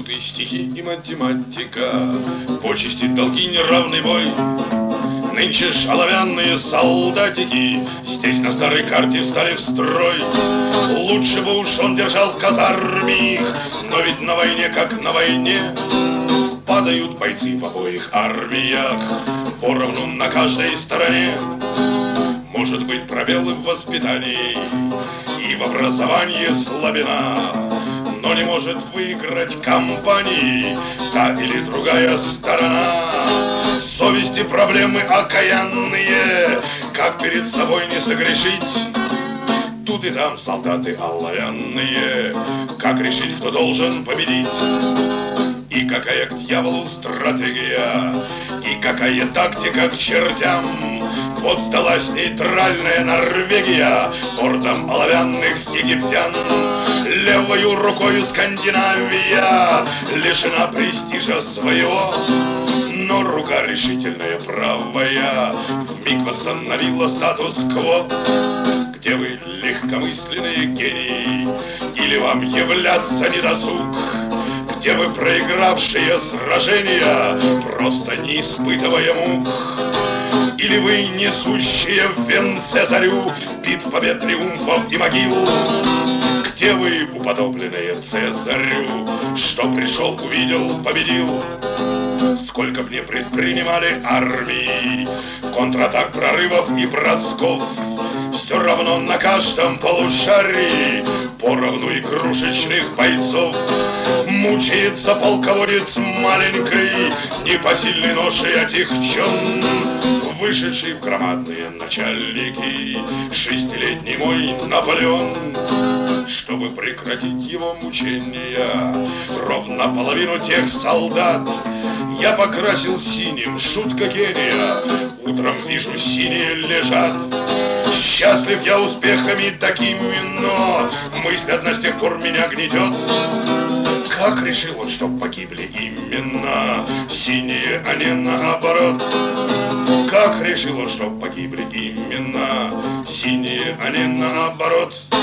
Тут и стихи, и математика, почести, долги, неравный бой. Нынче ж оловянные солдатики здесь на старой карте встали в строй. Лучше бы уж он держал в казарме их, но ведь на войне, как на войне, падают бойцы в обоих армиях поровну на каждой стороне. Может быть, пробелы в воспитании и в образовании слабина, но не может выиграть кампании та или другая сторона. Совести проблемы окаянные, как перед собой не согрешить? Тут и там солдаты оловянные, как решить, кто должен победить? И какая к дьяволу стратегия, и какая тактика к чертям. Вот сдалась нейтральная Норвегия портом оловянных египтян. Левою рукою Скандинавия лишена престижа своего, но рука решительная правая вмиг восстановила статус-кво. Где вы, легкомысленные гении, или вам являться недосуг? Где вы, проигравшие сражения, просто не испытывая мук? Или вы, несущие в венце зарю битв, побед, триумфов и могил? Где вы, уподобленные Цезарю, что пришел, увидел, победил? Сколько б не предпринимали армии контратак, прорывов и бросков, все равно на каждом полушарии поровну игрушечных бойцов. Мучается полководец маленькой, непосильной ношей отягчен, вышедший в громадные начальники 6-летний мой Наполеон. Чтобы прекратить его мучения, ровно половину тех солдат я покрасил синим, шутка гения. Утром вижу, синие лежат. Счастлив я успехами такими, но мысль одна с тех пор меня гнетет. Как решил он, чтоб погибли именно синие, а не наоборот? Как решил он, чтоб погибли именно синие, а не наоборот?